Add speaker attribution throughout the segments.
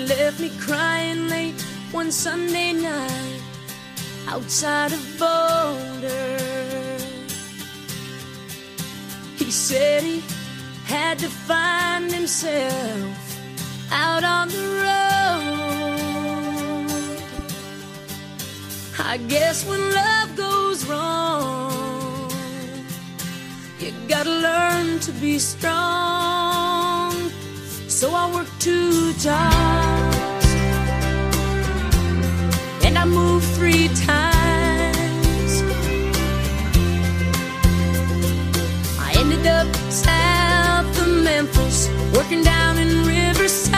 Speaker 1: left me crying late one Sunday night outside of Boulder. He said he had to find himself out on the road. I guess when love goes wrong, you gotta learn to be strong. So I worked 2 jobs and I moved 3 times. I ended up south of Memphis, working down in Riverside.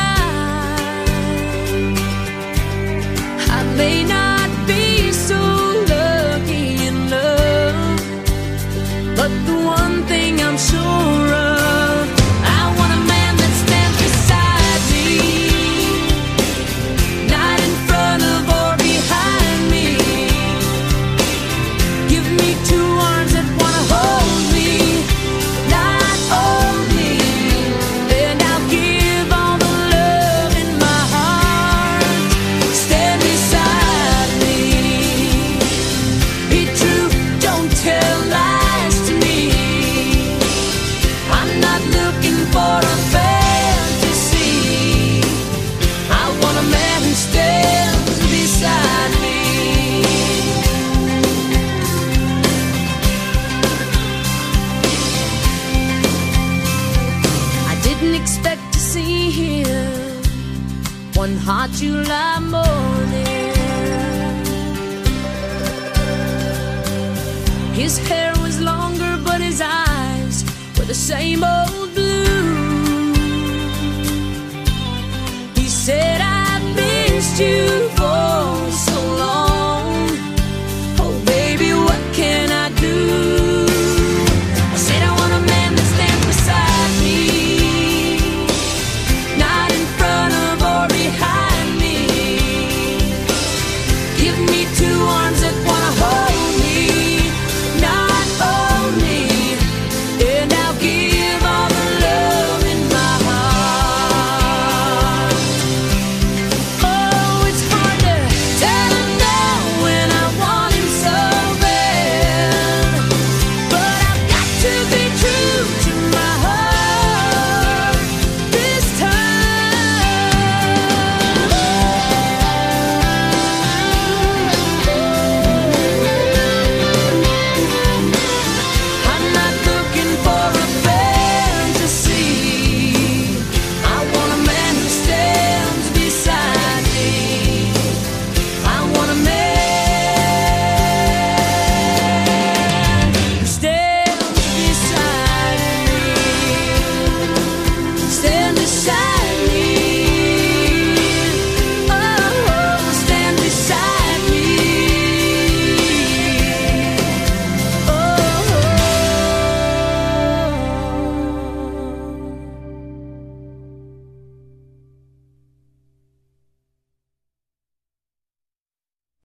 Speaker 1: I may not be so lucky in love, but the one thing I'm sure of, I want a man that stands beside me, not in front of or behind me. Give me 2 arms that wanna hold me, not hold me, and I'll give all the love in my heart. Stand beside me. Be true, don't tell lies to me. I'm not looking for a fantasy. I want a man who stands beside me. I didn't expect to see him one hot July morning. His hair was longer, but his eyes were the same old blue.